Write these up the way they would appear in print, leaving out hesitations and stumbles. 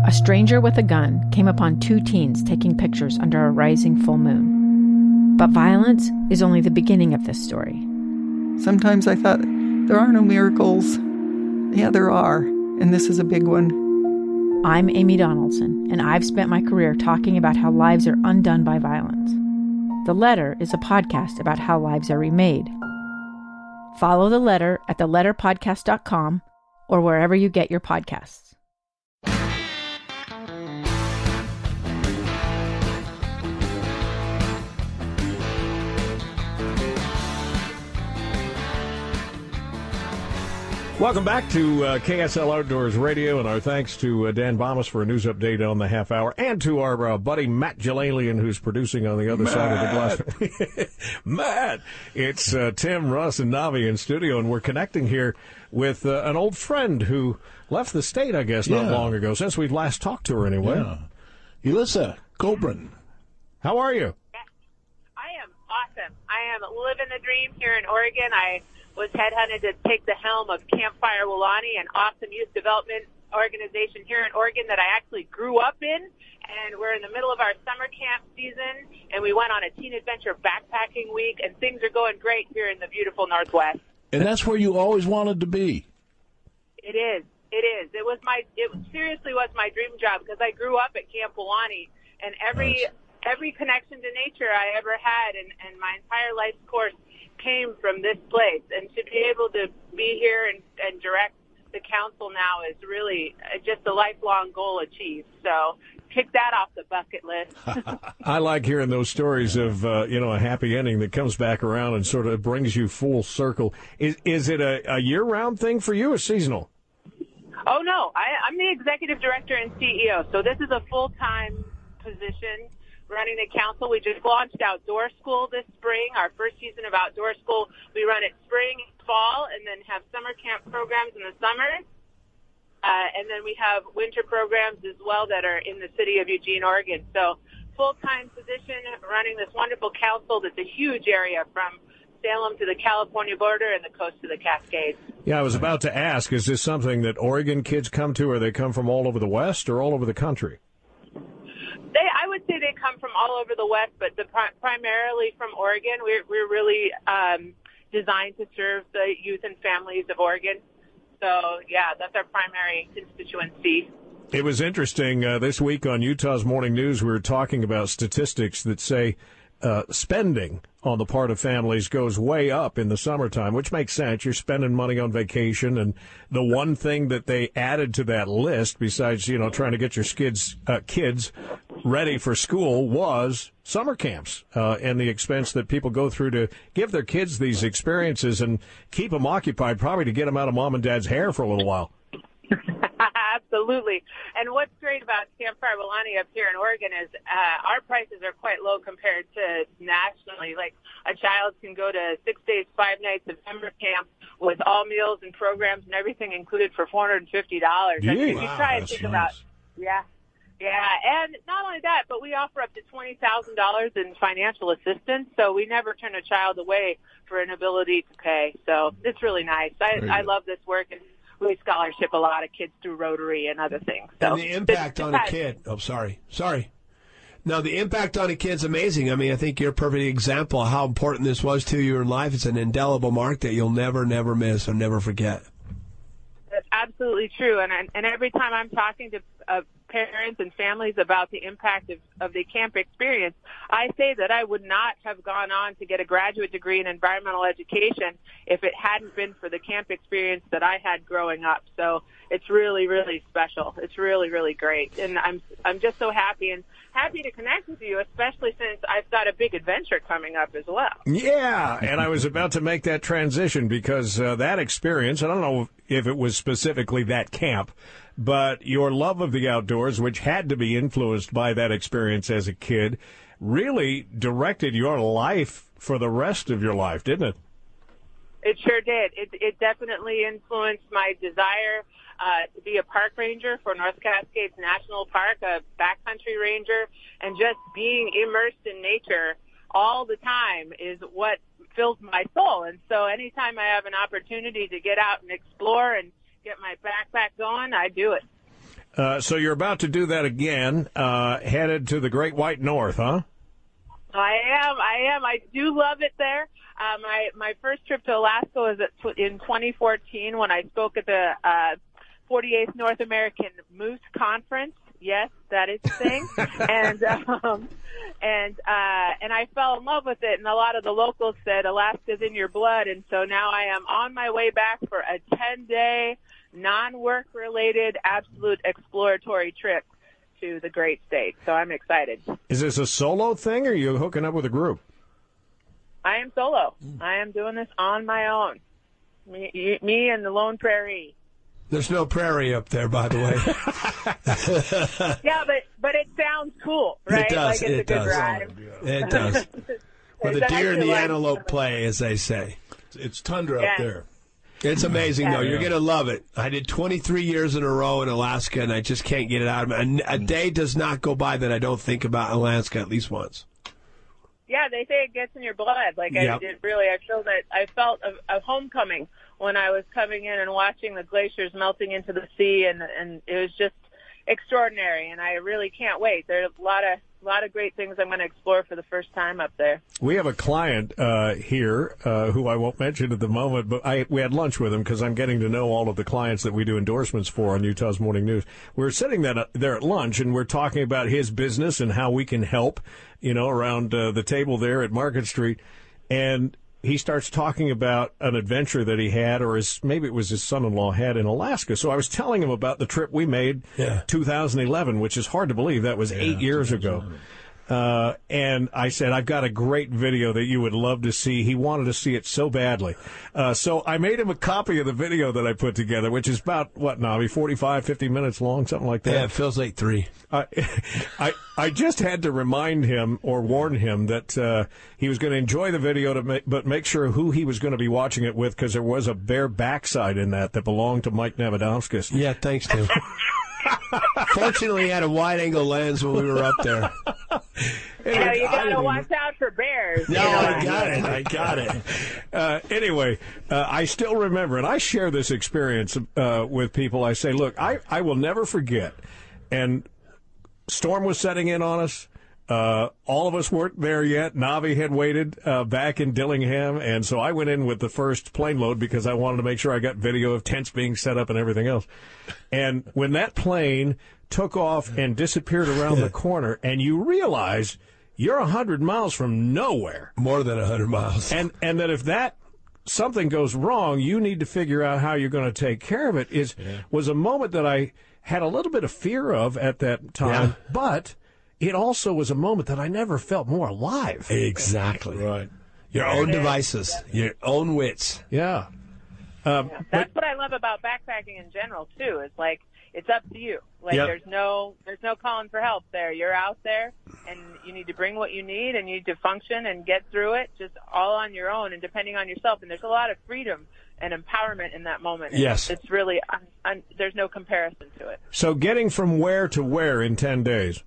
a stranger with a gun came upon two teens taking pictures under a rising full moon. But violence is only the beginning of this story. Sometimes I thought, there are no miracles. Yeah, there are, and this is a big one. I'm Amy Donaldson, and I've spent my career talking about how lives are undone by violence. The Letter is a podcast about how lives are remade. Follow The Letter at theletterpodcast.com or wherever you get your podcasts. Welcome back to KSL Outdoors Radio, and our thanks to Dan Bomas for a news update on the half hour, and to our buddy Matt Jalalian, who's producing on the other side of the glass. Matt, it's Tim, Russ, and Navi in studio, and we're connecting here with an old friend who left the state, I guess, not long ago, since we've last talked to her anyway. Yeah. Elissa Kobrin. How are you? I am awesome. I am living the dream here in Oregon. I was headhunted to take the helm of Campfire Wulani, an awesome youth development organization here in Oregon that I actually grew up in. And we're in the middle of our summer camp season, and we went on a teen adventure backpacking week, and things are going great here in the beautiful Northwest. And that's where you always wanted to be. It is. It is. It seriously was my dream job, because I grew up at Camp Wulani, and every connection to nature I ever had, and my entire life's course came from this place. And to be able to be here and direct the council now is really just a lifelong goal achieved. So kick that off the bucket list. I like hearing those stories of, a happy ending that comes back around and sort of brings you full circle. Is it a year-round thing for you or seasonal? Oh, no. I'm the executive director and CEO, so this is a full-time position running the council. We just launched Outdoor School this spring, our first season of Outdoor School. We run it spring, fall, and then have summer camp programs in the summer. And then we have winter programs as well that are in the city of Eugene, Oregon. So full-time position running this wonderful council that's a huge area from Salem to the California border and the coast to the Cascades. Yeah, I was about to ask, is this something that Oregon kids come to, or they come from all over the West or all over the country? I would say they come from all over the West, but primarily from Oregon. We're really designed to serve the youth and families of Oregon. So, yeah, that's our primary constituency. It was interesting. This week on Utah's Morning News, we were talking about statistics that say spending on the part of families goes way up in the summertime, which makes sense. You're spending money on vacation, and the one thing that they added to that list, besides trying to get your kids ready for school, was summer camps and the expense that people go through to give their kids these experiences and keep them occupied, probably to get them out of mom and dad's hair for a little while. Absolutely. And what's great about Campfire Wulani up here in Oregon is our prices are quite low compared to nationally. Like, a child can go to 6 days, 5 nights of summer camp with all meals and programs and everything included for $450. I mean, if you try and think about, yeah. And not only that, but we offer up to $20,000 in financial assistance, so we never turn a child away for an ability to pay. So it's really nice. I love this work, and we scholarship a lot of kids through Rotary and other things. So and the impact on a kid. Oh, sorry. No, the impact on a kid's amazing. I mean, I think you're a perfect example of how important this was to you in life. It's an indelible mark that you'll never miss or never forget. That's absolutely true. And every time I'm talking to parents and families about the impact of the camp experience, I say that I would not have gone on to get a graduate degree in environmental education if it hadn't been for the camp experience that I had growing up. So it's really, really special. It's really, really great. And I'm just so happy to connect with you, especially since I've got a big adventure coming up as well. Yeah, and I was about to make that transition because that experience, I don't know if it was specifically that camp, but your love of the outdoors, which had to be influenced by that experience as a kid, really directed your life for the rest of your life, didn't it? It sure did. It definitely influenced my desire to be a park ranger for North Cascades National Park, a backcountry ranger, and just being immersed in nature all the time is what fills my soul. And so anytime I have an opportunity to get out and explore and get my backpack going, I do it. So you're about to do that again, headed to the Great White North, huh? I am. I do love it there. My first trip to Alaska was in 2014 when I spoke at the 48th North American Moose Conference. Yes, that is a thing. and I fell in love with it, and a lot of the locals said Alaska's in your blood, and so now I am on my way back for a 10-day non-work related absolute exploratory trip to the great state. So I'm excited. Is this a solo thing, or are you hooking up with a group? I am solo. I am doing this on my own. Me and the Lone Prairie. There's no prairie up there, by the way. Yeah, but it sounds cool, right? It does. Like it's it a good does. ride. It does. Where the deer and the antelope play, as they say. It's tundra Yeah. up there. It's amazing, though. Yeah. You're going to love it. I did 23 years in a row in Alaska, and I just can't get it out of me. A day does not go by that I don't think about Alaska at least once. Yeah, they say it gets in your blood. Like Yep. I did really. I felt a homecoming when I was coming in and watching the glaciers melting into the sea, and it was just extraordinary. And I really can't wait. There's a lot of great things I'm going to explore for the first time up there. We have a client here who I won't mention at the moment, but we had lunch with him because I'm getting to know all of the clients that we do endorsements for on Utah's Morning News. We're sitting there at lunch, and we're talking about his business and how we can help, around the table there at Market Street. And he starts talking about an adventure that he had, or maybe it was his son-in-law had in Alaska. So I was telling him about the trip we made 2011, which is hard to believe. That was 8 years ago. And I said, I've got a great video that you would love to see. He wanted to see it so badly. So I made him a copy of the video that I put together, which is about, 45, 50 minutes long, something like that. Yeah, it feels like 3. I just had to remind him or warn him that he was going to enjoy the video, but make sure who he was going to be watching it with, because there was a bare backside in that belonged to Mike Navadomskis. Yeah, thanks, Tim. Fortunately, he had a wide-angle lens when we were up there. You got to watch out for bears. No, I got it. Anyway, I still remember, and I share this experience with people. I say, look, I will never forget. And storm was setting in on us. All of us weren't there yet. Navi had waited back in Dillingham, and so I went in with the first plane load because I wanted to make sure I got video of tents being set up and everything else. And when that plane took off and disappeared around the corner, and you realize you're 100 miles from nowhere. More than 100 miles. And that if something goes wrong, you need to figure out how you're going to take care of it, was a moment that I had a little bit of fear of at that time, but it also was a moment that I never felt more alive. Exactly. Right. Your own devices, your own wits. Yeah. That's what I love about backpacking in general too. It's like it's up to you. Like there's no calling for help there. You're out there, and you need to bring what you need, and you need to function and get through it just all on your own and depending on yourself. And there's a lot of freedom and empowerment in that moment. And yes, it's really there's no comparison to it. So getting from where to where in 10 days?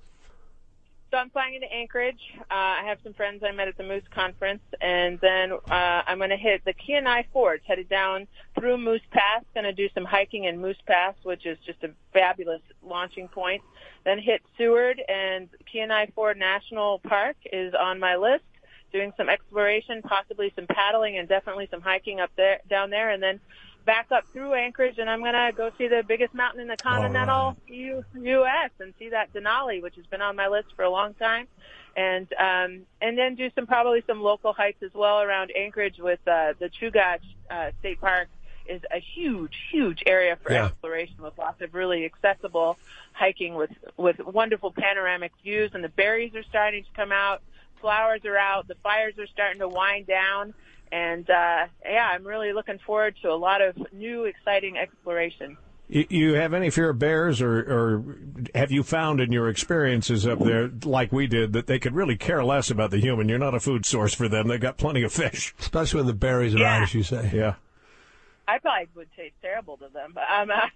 So I'm flying into Anchorage. I have some friends I met at the Moose Conference, and then I'm going to hit the Kenai Fords, headed down through Moose Pass. Going to do some hiking in Moose Pass, which is just a fabulous launching point. Then hit Seward, and Kenai Ford National Park is on my list. Doing some exploration, possibly some paddling, and definitely some hiking down there, and then back up through Anchorage, and I'm going to go see the biggest mountain in the continental U.S. and see that Denali, which has been on my list for a long time, and then do probably some local hikes as well around Anchorage with the Chugach State Park is a huge area for exploration with lots of really accessible hiking with wonderful panoramic views, and the berries are starting to come out, flowers are out, the fires are starting to wind down. And, I'm really looking forward to a lot of new, exciting exploration. You have any fear of bears, or have you found in your experiences up there, like we did, that they could really care less about the human? You're not a food source for them. They've got plenty of fish. Especially when the berries are out, as you say. Yeah. I probably would taste terrible to them. I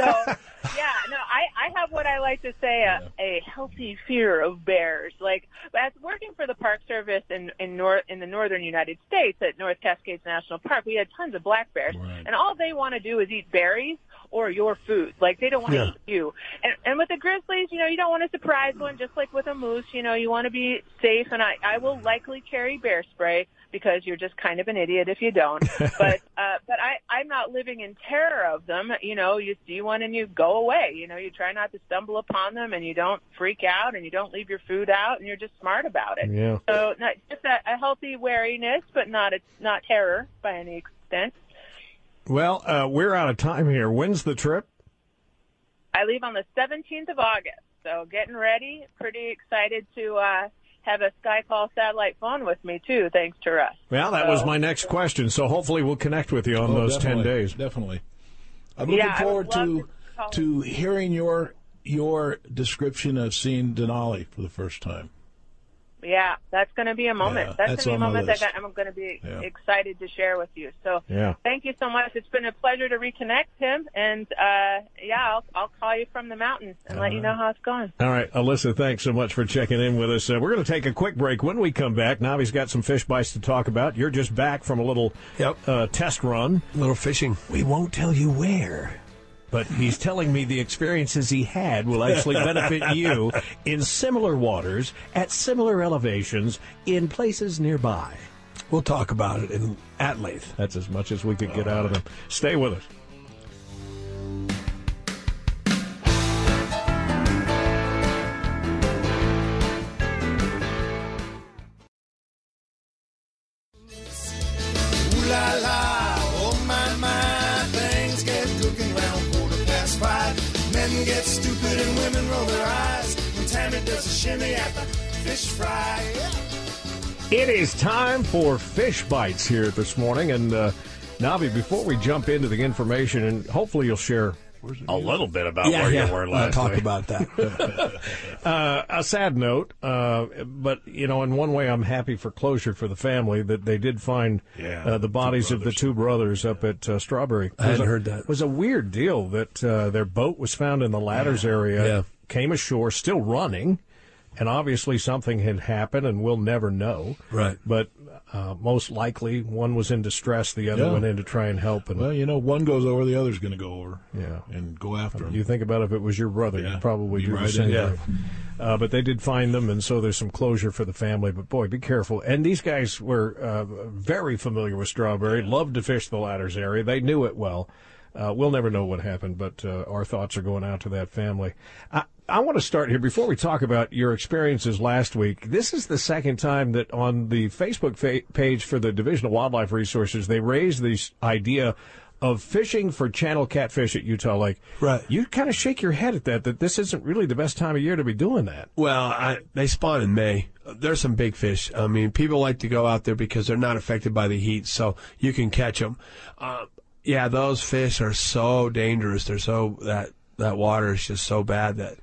have what I like to say a healthy fear of bears. Like, as working for the Park Service in the northern United States at North Cascades National Park, we had tons of black bears, and all they want to do is eat berries or your food. Like, they don't want to Yeah. eat you. And with the grizzlies, you don't want to surprise one, just like with a moose. You want to be safe, and I will likely carry bear spray because you're just kind of an idiot if you don't. But I'm not living in terror of them. You see one and you go away. You try not to stumble upon them, and you don't freak out, and you don't leave your food out, and you're just smart about it. Yeah. So just a healthy wariness, but not terror by any extent. Well, we're out of time here. When's the trip? I leave on the 17th of August, so getting ready. Pretty excited to have a Skycall satellite phone with me, too, thanks to Russ. Well, that was my next question, so hopefully we'll connect with you on those 10 days. Definitely. I'm looking forward to hearing your description of seeing Denali for the first time. Yeah, that's going to be a moment. Yeah, that's going to be a on my moment list. that I'm going to be excited to share with you. So thank you so much. It's been a pleasure to reconnect, Tim. And, I'll call you from the mountains and let you know how it's going. All right, Alyssa, thanks so much for checking in with us. We're going to take a quick break. When we come back, Navi's got some fish bites to talk about. You're just back from a little test run. A little fishing. We won't tell you where. But he's telling me the experiences he had will actually benefit you in similar waters, at similar elevations, in places nearby. We'll talk about it at length. That's as much as we could get out of him. Stay with us. Ooh la la, oh my my, things get cooking round 5:15. Men get stupid and women roll their eyes when Tammy does a shimmy at the fish fry. It is time for Fish Bites here this morning. And, Navi, before we jump into the information, and hopefully you'll share a little bit about where you were last I'll talk night. about that. A sad note, but, in one way I'm happy for closure for the family that they did find the bodies of the two brothers up at Strawberry. I hadn't heard that. It was a weird deal that their boat was found in the Ladders area, came ashore, still running, and obviously something had happened, and we'll never know. Right. But most likely one was in distress, the other went in to try and help. And, Well, one goes over, the other's going to go over Yeah. and go after him. You think about if it was your brother, you'd probably Be do the right same in. thing. But they did find them, and so there's some closure for the family. But, boy, be careful. And these guys were very familiar with Strawberry, loved to fish the Ladders area. They knew it well. We'll never know what happened, but our thoughts are going out to that family. I want to start here, before we talk about your experiences last week, this is the second time that on the Facebook page for the Division of Wildlife Resources, they raised this idea of fishing for channel catfish at Utah Lake. Right. You kind of shake your head at that this isn't really the best time of year to be doing that. Well, they spawn in May. There's some big fish. I mean, people like to go out there because they're not affected by the heat, so you can catch them. Those fish are so dangerous. They're so that water is just so bad that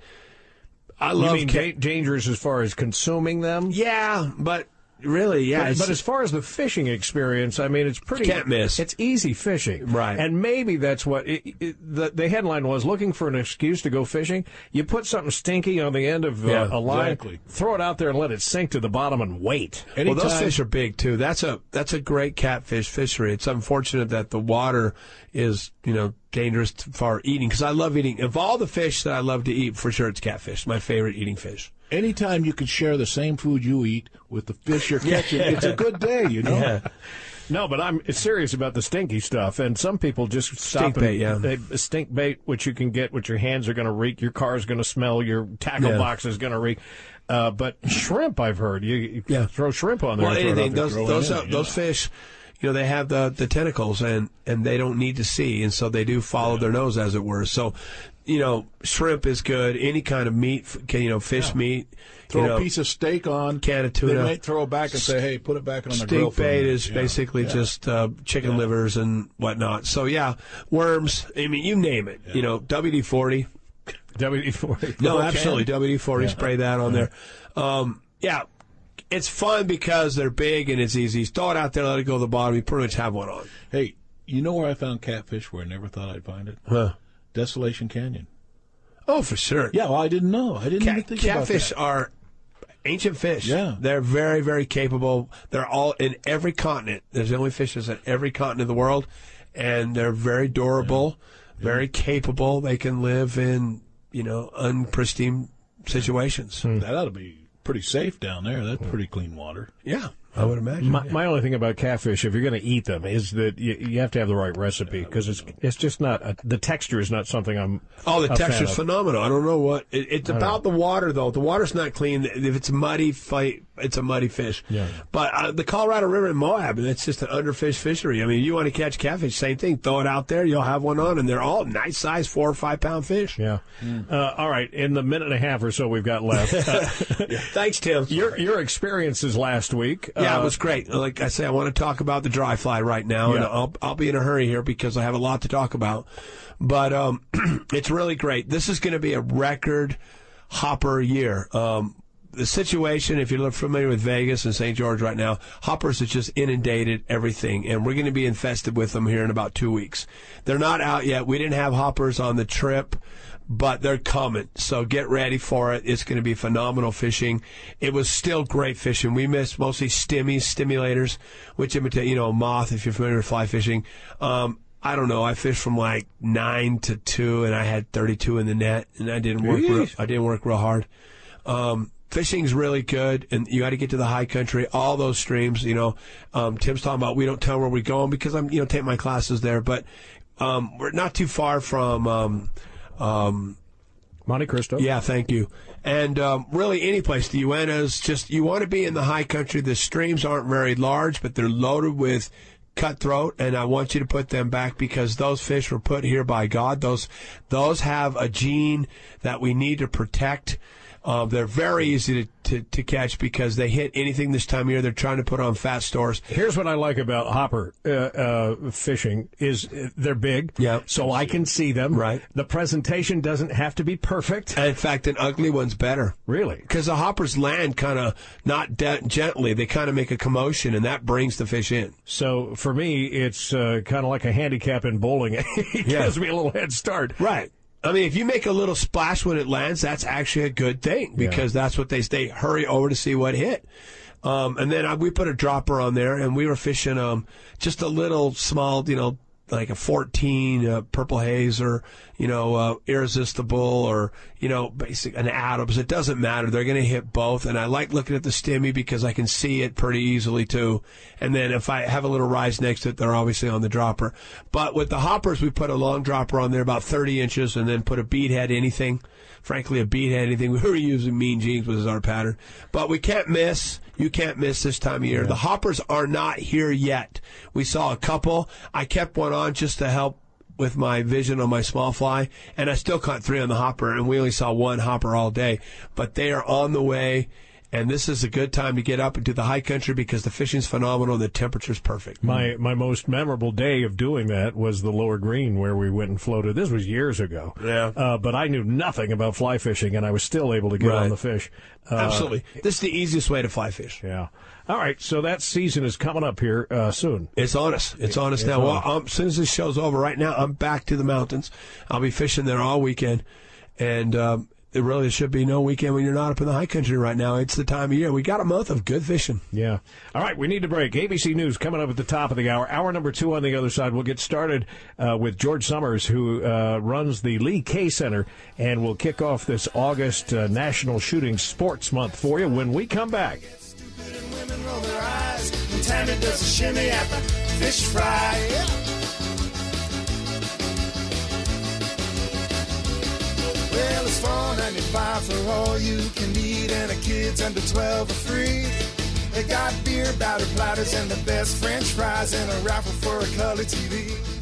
I love. You mean dangerous as far as consuming them? Yeah, but really, But as far as the fishing experience, I mean, it's pretty. Can't miss. It's easy fishing, Right? And maybe that's what the headline was: looking for an excuse to go fishing. You put something stinky on the end of a line, throw it out there, and let it sink to the bottom, and wait. Well, those fish are big too. That's a great catfish fishery. It's unfortunate that the water is dangerous for eating, because I love eating. Of all the fish that I love to eat, for sure it's catfish. My favorite eating fish. Anytime you can share the same food you eat with the fish you're catching, it's a good day, Yeah. No, but I'm serious about the stinky stuff, and some people just stop Stink bait, they stink bait, which you can get, which your hands are going to reek, your car is going to smell, your tackle box is going to reek. But shrimp, I've heard, you throw shrimp on there. Well, and anything. throw Those fish, they have the tentacles, and they don't need to see, and so they do follow their nose, as it were. So, shrimp is good. Any kind of meat, fish meat. Throw a piece of steak on, can of tuna. They might throw it back and say, hey, put it back on the grill. Stink bait is basically just chicken livers and whatnot. So, worms. I mean, you name it. WD-40. WD-40. No, absolutely. WD-40. Spray that on there. It's fun because they're big and it's easy. Throw it out there, let it go to the bottom. You pretty much have one on. Hey, you know where I found catfish where I never thought I'd find it? Huh. Desolation Canyon. Oh, for sure. Yeah, well, I didn't know. I didn't even think about that. Catfish are ancient fish. Yeah. They're very, very capable. They're all in every continent. There's the only fishes in every continent of the world, and they're very durable. very capable. They can live in, unpristine situations. That ought to be pretty safe down there. That's pretty clean water. Yeah. I would imagine. My only thing about catfish, if you're going to eat them, is that you have to have the right recipe, because it's just not the texture is not something I'm. Oh, the texture's phenomenal. I don't know what it's about. The water, though. The water's not clean. If it's muddy, it's a muddy fish. Yeah. But the Colorado River in Moab, it's just an underfished fishery. I mean, you want to catch catfish, same thing. Throw it out there, you'll have one on, and they're all nice size 4 or 5 pound fish. Yeah. All right. In the minute and a half or so we've got left. Thanks, Tim. Your experiences last week. Yeah, it was great. Like I say, I want to talk about the dry fly right now, and I'll be in a hurry here because I have a lot to talk about. But it's really great. This is going to be a record hopper year. The situation, if you're familiar with Vegas and St. George right now, hoppers have just inundated everything, and we're going to be infested with them here in about 2 weeks. They're not out yet. We didn't have hoppers on the trip, but they're coming. So get ready for it. It's going to be phenomenal fishing. It was still great fishing. We missed mostly stimulators, which imitate, a moth if you're familiar with fly fishing. I don't know. I fished from like 9 to 2, and I had 32 in the net, and I didn't work real hard. Fishing's really good, and you got to get to the high country. All those streams, Tim's talking about we don't tell where we're going because I'm, taking my classes there, but we're not too far from Monte Cristo. Yeah, thank you. And really any place, the Uenas, just you want to be in the high country. The streams aren't very large, but they're loaded with cutthroat, and I want you to put them back because those fish were put here by God. Those have a gene that we need to protect. They're very easy to catch because they hit anything this time of year. They're trying to put on fat stores. Here's what I like about hopper fishing is they're big, so I can see them. Right. The presentation doesn't have to be perfect. And in fact, an ugly one's better. Really? Because the hoppers land kind of not gently. They kind of make a commotion, and that brings the fish in. So for me, it's kind of like a handicap in bowling. It gives me a little head start. Right. I mean, if you make a little splash when it lands, that's actually a good thing because that's what they hurry over to see what hit. And then we put a dropper on there, and we were fishing just a little small, like a 14 purple haze or, irresistible or, basic an Adams. It doesn't matter. They're going to hit both. And I like looking at the stimmy because I can see it pretty easily too. And then if I have a little rise next to it, they're obviously on the dropper. But with the hoppers, we put a long dropper on there about 30 inches and then put a beadhead anything. Frankly, a beadhead anything. We were using Mean Jeans was our pattern. But we can't miss. You can't miss this time of year. Yeah. The hoppers are not here yet. We saw a couple. I kept one on just to help with my vision on my small fly, and I still caught 3 on the hopper, and we only saw 1 hopper all day. But they are on the way, and this is a good time to get up into the high country because the fishing's phenomenal and the temperature's perfect. My most memorable day of doing that was the Lower Green where we went and floated. This was years ago. Yeah. But I knew nothing about fly fishing, and I was still able to get on the fish. Absolutely. This is the easiest way to fly fish. Yeah. All right, so that season is coming up here soon. It's on us. It's on us now. Well, as soon as this show's over, right now, I'm back to the mountains. I'll be fishing there all weekend, and it really should be no weekend when you're not up in the high country right now. It's the time of year. We got a month of good fishing. Yeah. All right, we need to break. ABC News coming up at the top of the hour. Hour number 2 on the other side. We'll get started with George Summers, who runs the Lee K Center, and we'll kick off this August National Shooting Sports Month for you when we come back. Women roll their eyes when Tammy does a shimmy at the fish fry. Well, it's $4.95 for all you can eat, and the kids under 12 are free. They got beer, batter platters, and the best French fries, and a raffle for a color TV.